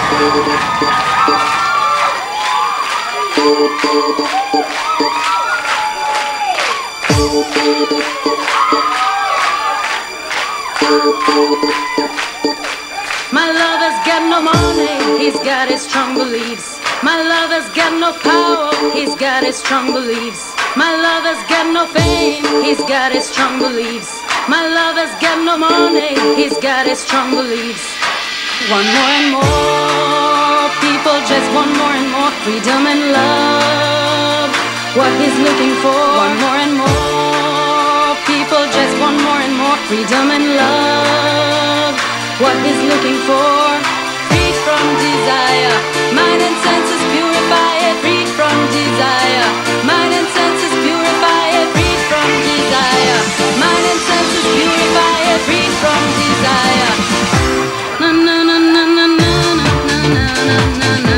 My lover's got no money, he's got his strong beliefs. My lover's got no power, he's got his strong beliefs. My lover's got no fame, he's got his strong beliefs. My lover's got no money, he's got his strong beliefs. One more and more, people just want more and more freedom and love. What he's looking for, one more and more, people just want more and more freedom and love. What he's looking for, free from desire, mind and senses purify it, free from desire, mind and senses purify it, free from desire, mind and senses purify it, free from desire. Na na na na na na na na na na.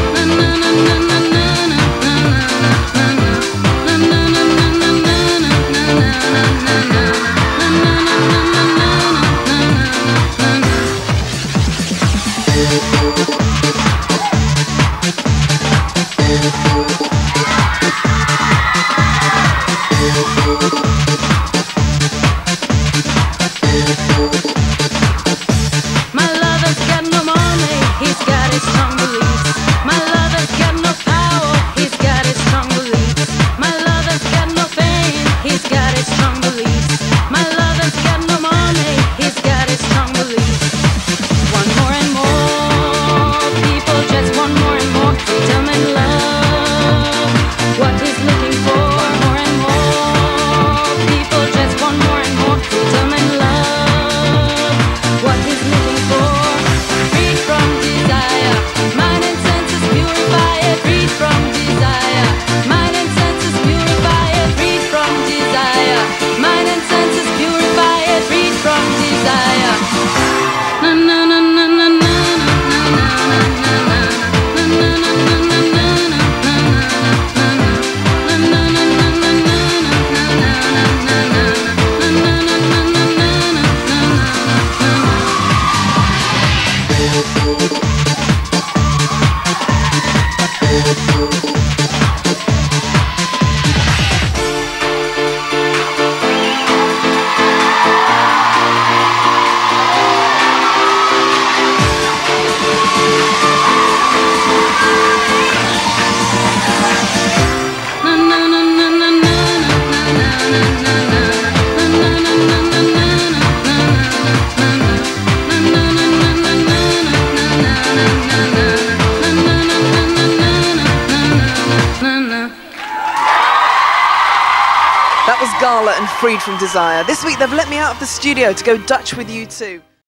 My lover's got no money, he's got his strong beliefs. My lover's got no power, he's got his strong beliefs. My lover's got no fame, he's got his strong beliefs. My lover's got no money, he's got his strong beliefs. One more and more, people just want more and more freedom and love. What he's looking for, one more and more, people just want more and more freedom and love. What he's looking for, free from desire, mind and senses purify it, free from desire, mind and senses purify it, free from desire, mind and senses purify it, free from desire. Na na na na na na na na na That was Gala and Freed from Desire. This week they've let me out of the studio to go Dutch with U2.